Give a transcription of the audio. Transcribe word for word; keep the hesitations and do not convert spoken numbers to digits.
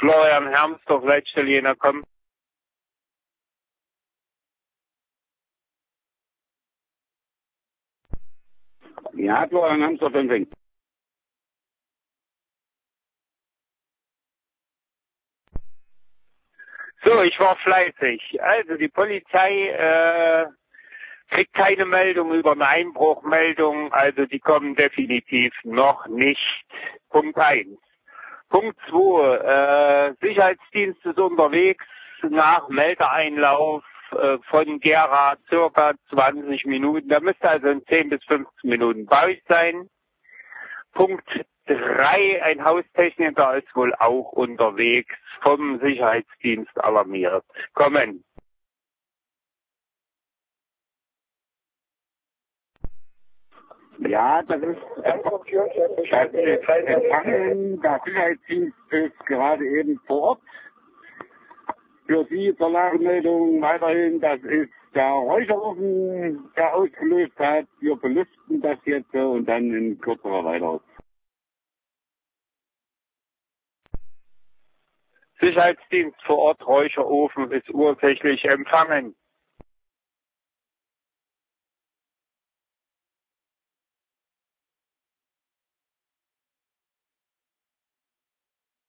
Florian Hermsdorf, Leitstelle kommen. Ja, Florian Hermsdorf empfängt. So, ich war fleißig. Also die Polizei äh, kriegt keine Meldung über eine Einbruchmeldung, also die kommen definitiv noch nicht. Punkt eins. Punkt zwei, äh, Sicherheitsdienst ist unterwegs nach Meldeeinlauf äh, von Gera circa zwanzig Minuten. Da müsste also in zehn bis fünfzehn Minuten bei euch sein. Punkt drei, ein Haustechniker ist wohl auch unterwegs, vom Sicherheitsdienst alarmiert. Kommen. Ja, das ist das Empfangen. Der Sicherheitsdienst ist gerade eben vor Ort. Für Sie zur Lagemeldung weiterhin, das ist der Räucherofen, der ausgelöst hat. Wir belüften das jetzt und dann in kürzerer weiter. Sicherheitsdienst vor Ort, Räucherofen ist ursächlich empfangen.